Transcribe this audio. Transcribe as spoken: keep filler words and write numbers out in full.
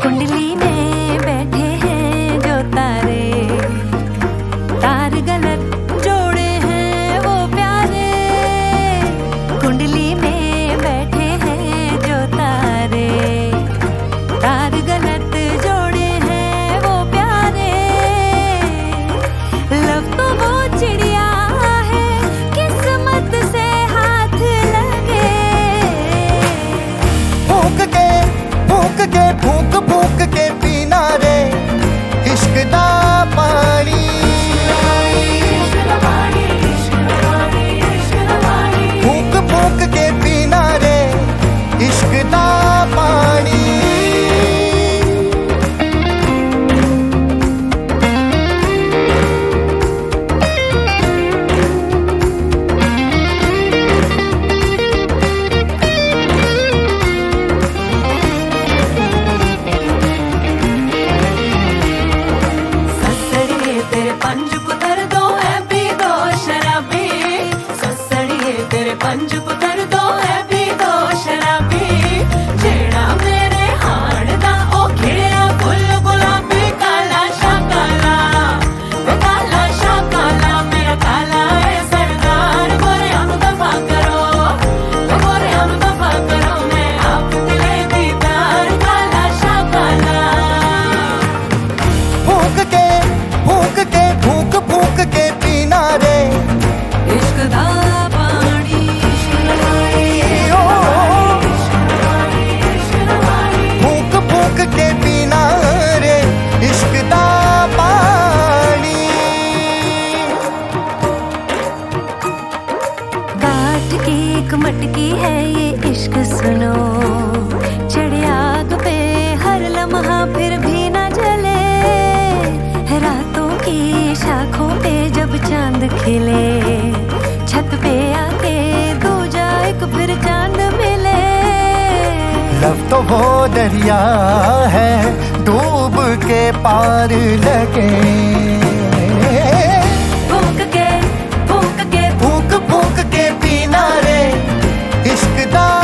कुंडली में बैठे हैं जो तारे, तार गलत जोड़े हैं वो प्यारे। कुंडली में बैठे हैं जो तारे, तार गलत जोड़े हैं वो प्यारे। लव तो वो चिड़िया है किस्मत से हाथ लगे। फूंक के फूंक के फूंक फूंक के पीना रे इश्क दा पानी। फूंक फूंक के पीना रे इश्क दा पानी। पंज पुतर दो है भी दो शराबी, ससड़िए तेरे पंज पुतर दो है भी दो शराबी। जेड़ा मेरे हाड़ दा ओ खिड़िया फुल गुलाबी, काला शा काला वे काला शा काला मेरा काला है सरदार। गोरे हम दफा करो गोरे हम दफा करो, मैं आप दिले दीदार काला शा काला। फूंक के फूंक के फूंक फूंक के पीना रे इश्क दा पानी। फूंक फूंक के पीना रे इश्क दा पानी। काठ की एक मटकी है ये इश्क सुनो, चढ़े आग पे हर लम्हा फिर भी न जले। रातों की शाखों पे जब चांद खिले, छत पे आके दूजा एक फिर चांद मिले। लव तो वो दरिया है डूब के पार लगे। फूंक के फूंक के फूंक फूंक के पीना रे इश्क दा